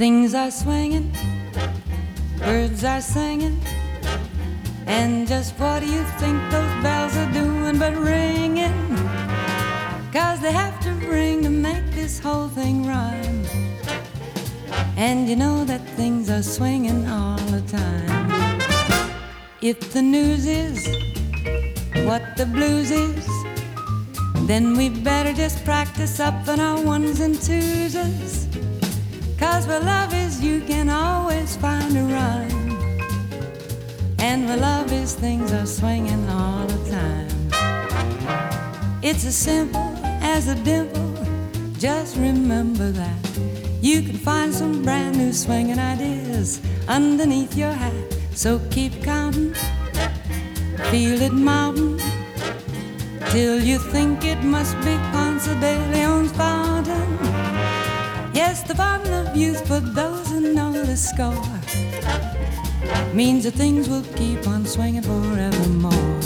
Things are swinging, birds are singing, and just what do you think those bells are doing but ringing? 'Cause they have to ring to make this whole thing rhyme. And you know that things are swinging all the time. If the news is what the blues is, then we better just practice up on our ones and twoses. 'Cause where love is, you can always find a rhyme. And where love is, things are swinging all the time. It's as simple as a dimple, just remember that. You can find some brand new swinging ideas underneath your hat. So keep counting, feel it mounting, till you think it must be Ponce de Leon's fountain. Yes, the fountain of youth, for those who know the score, means that things will keep on swinging forevermore.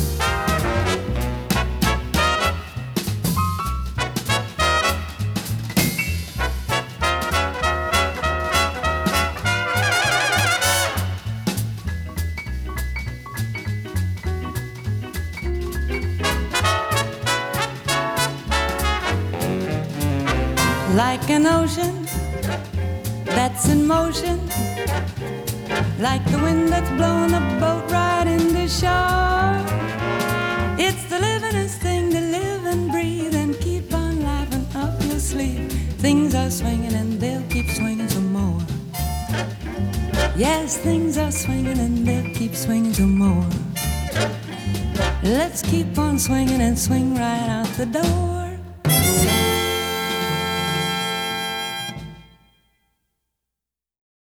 Like an ocean that's in motion, like the wind that's blowing the boat right into shore. It's the livingest thing to live and breathe and keep on laughing up your sleeve. Things are swinging and they'll keep swinging some more. Yes, things are swinging and they'll keep swinging some more. Let's keep on swinging and swing right out the door.